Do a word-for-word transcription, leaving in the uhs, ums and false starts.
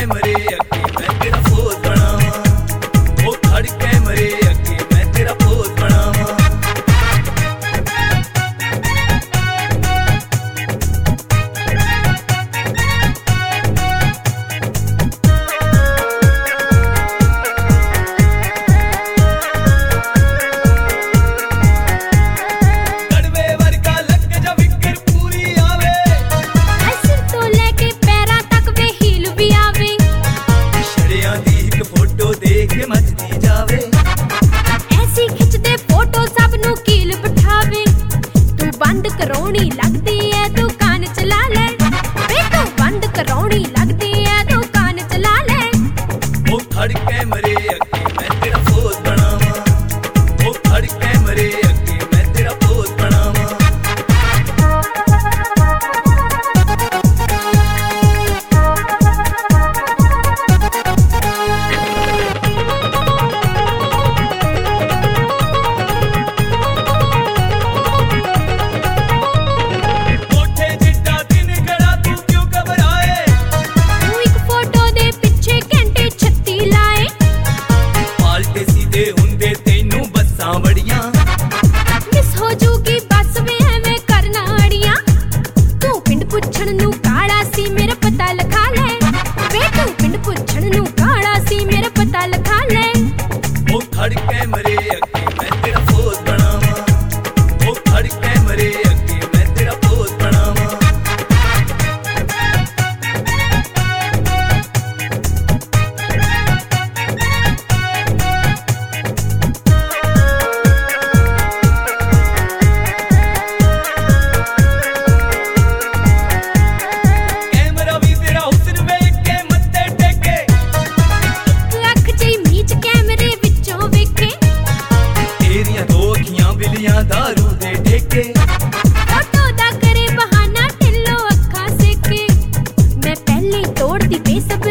कैमरे अगे मैं तेरा पोज बनावा, ओ खड़ कैमरे अगे मैं तेरा पोज बनावा। बंद करौनी लगदी है दुकान चला ले, वे तू बंद करौनी लगदी है दुकान चला ले। ओ खड़ कैमरे अगे मैं तेरा पोज बनावा, ओ खड़ कैमरे अगे मैं तेरा पोज बनावा। पुछण नू काला सी मेरा पता लिखा ले, वे तू पिंड पुछण नू काला सी मेरा पता लिखा ले। ओ खड़ कैमरे अगे मैं तेरा पोज बनावा, ओ खड़ कैमरे अगे मैं तेरा पोज बनावा। दारू दे ठेके फोटो दा करे बहाना ढिल्लो अखा सेके, मैं पहले तोड़ दी बेसब्री